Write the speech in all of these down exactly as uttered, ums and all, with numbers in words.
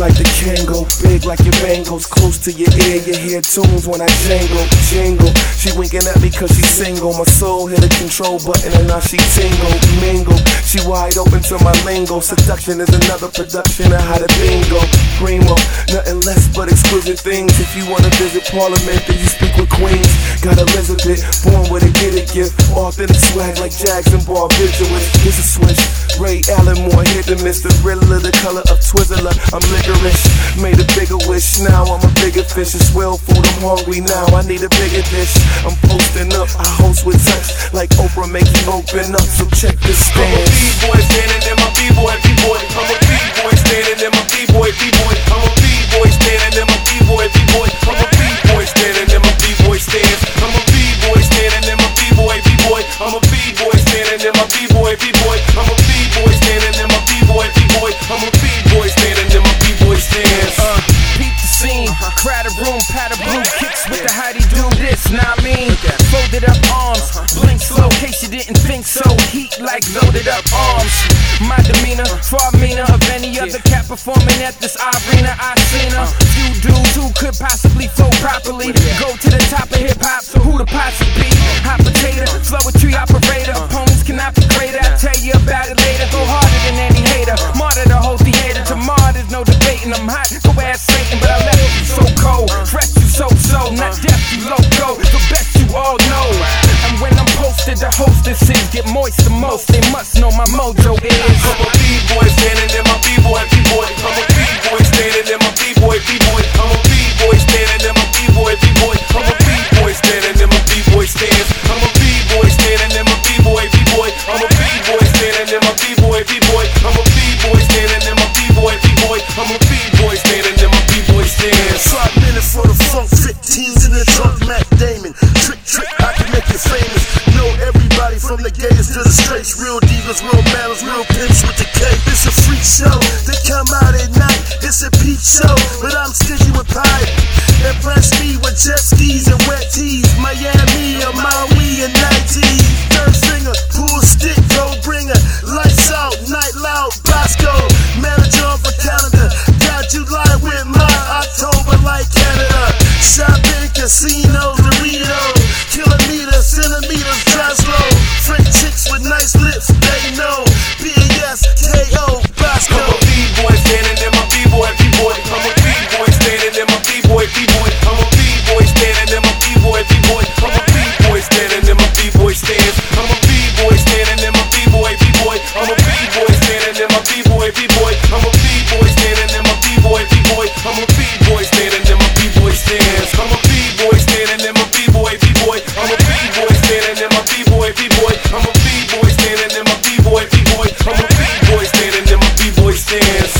like the Kango, big like your bangles, close to your ear, you hear tunes when I jangle, jingle. She winking at me cause she single, my soul hit a control button and now she tingle, mingle. She wide open to my lingo, seduction is another production of how to bingo. Primo, nothing less but exquisite things. If you wanna visit Parliament, then you speak with queens. Got Elizabeth, born with a get it gift, authentic swag like Jags and Bar Visuals. Here's a switch, Ray Allen Moore, hit the miss, the Riddler, the color of Twizzler. I'm licorice, made a bigger wish, now I'm a bigger fish. It's well food, I'm hungry now, I need a bigger dish. I'm posting up, I host with touch, like Oprah make you open up, so check this stance. I'm a B-boy standing in my B-boy, B-boy. I'm a B-boy standing in my B-boy, B-boy. I'm a B-boy standing in my B-boy, B-boy. I'm a B-boy standing in my B-boy stance. I'm a B-boy standing in my B-boy, B-boy. I'm a B-boy standing in my B-boy, B-boy. I'm a B-boy standing in my B-boy, B-boy. I'm a B-boy standing in my B-boy stance. Uh, peep the scene, crowded room, paddle blue kicks with the how do this, nah I mean. Folded up arms, blink slow, case you didn't think so. Heat like loaded up arms. My demeanor, far meaner of any other cat performing at this arena. I seen her. Few dudes who could possibly flow properly. Go to the top of hip hop, so who the posse be? Hot potato, flowetry operator. Opponents cannot be greater. I'll tell you about it later. Go harder than any hater. Martyr the whole theater. Tomorrow there's no debating. I'm hot, go ask Satan, but I left you so cold. Fresh you so so, not deaf you loco. The best you all know. And when I'm posted, the hostesses get moist the most. They must know my mojo is. I'm a B-boy standing in my B-boy, B-boy. I'm a B-boy standing in my B-boy, B-boy. I'm a B-boy standing in my B-boy, B-boy. I'm a B-boy standing in my B-boy stance. I'm a B-boy standing in my B-boy, B-boy. I'm a B-boy standing in my B-boy, B-boy. I'm a B-boy standing in my B-boy, B-boy. I'm a B-boy standing in my B-boy stance. Five minutes for the funk, fifteens in the trunk, Matt Damon. Trick, trick, I can make you famous. Know everybody from the gators to the straights. Real divas, real battles, real pimps with the K. It's a freak show, they come out at night. It's a peep show, but I'm stingy with pie. And plus me with jet skis and wet tees. Miami or Maui and nineties. Third finger, pool stick, go bringer. Lights out, night loud, Bosco. Manager of a calendar. Got July with my October like Canada. Shopping, casinos, Doritos. Kilometers, centimeters, drive slow. French chicks with nice lips, they know. B S K O, Bosco. I'm a B-boy standing in my B-boy, B-boy. I'm a B-boy standing in my B-boy, B-boy. I'm a B-boy standing in my B-boy, B-boy. I'm a B-boy standing in my B-boy stance. I'm a B-boy standing in my B-boy, B-boy. I'm a B-boy standing in my B-boy, B-boy. I'm a B-boy standing in my B-boy, B-boy. I'm a B-boy standing in my B-boy stance. I'm a B-boy standing in my B-boy, B-boy. I'm a B-boy standing in my B-boy, B-boy. I'm a B-boy standing in my B-boy, B-boy. I'm a B-boy standing in my B-boy stance.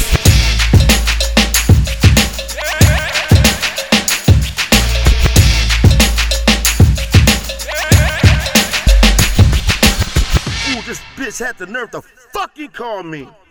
Ooh, this bitch had the nerve to fucking call me.